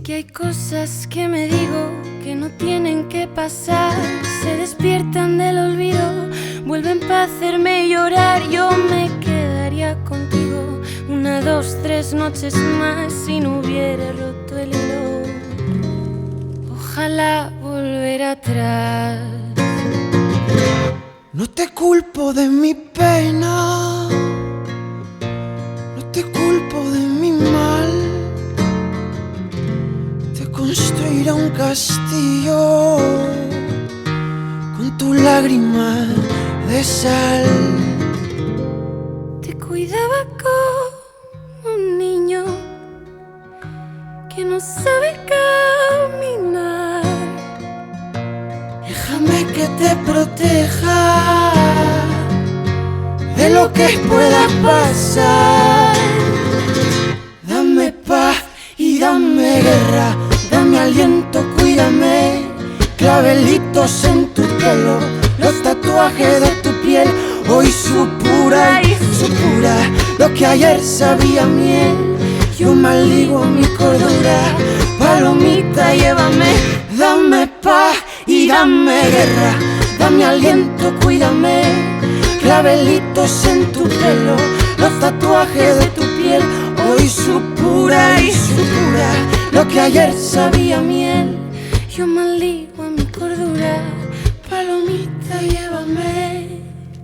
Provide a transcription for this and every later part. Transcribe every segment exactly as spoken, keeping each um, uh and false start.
Que hay cosas que me digo que no tienen que pasar, se despiertan del olvido, vuelven para hacerme llorar. Yo me quedaría contigo una, dos, tres noches más si no hubiera roto el hilo. Ojalá volver atrás. No te culpo de mi pena, no te culpo de mi mal. Te construiré un castillo con tu lágrima de sal. Te cuidaba como un niño que no sabe caminar. Déjame que te proteja de lo que pueda pasar. Dame paz y dame guerra, dame aliento, cuídame. Clavelitos en tu pelo, los tatuajes de tu piel. Hoy supura y supura lo que ayer sabía miel. Yo maldigo mi cordura, palomita, llévame. Dame paz y dame guerra, dame aliento, cuídame. Clavelitos en tu pelo, los tatuajes de tu piel. Hoy supura y supura lo que ayer sabía miel. Yo maldigo a mi cordura, palomita, llévame.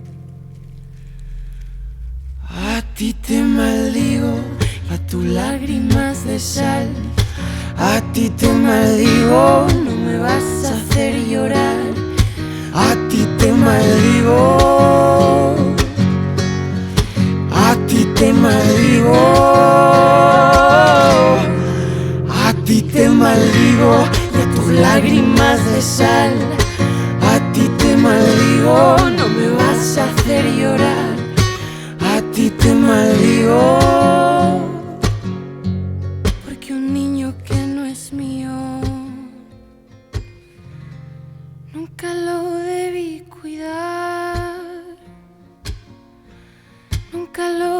A ti te maldigo, a tus lágrimas de sal. A ti te maldigo, No me vas a hacer llorar. a ti te maldigo, a ti te maldigo, a ti te maldigo, y a tus lágrimas de sal. A ti te maldigo, No me vas a hacer llorar. a ti te maldigo. Porque un niño que no es mío nunca lo debí cuidar, nunca lo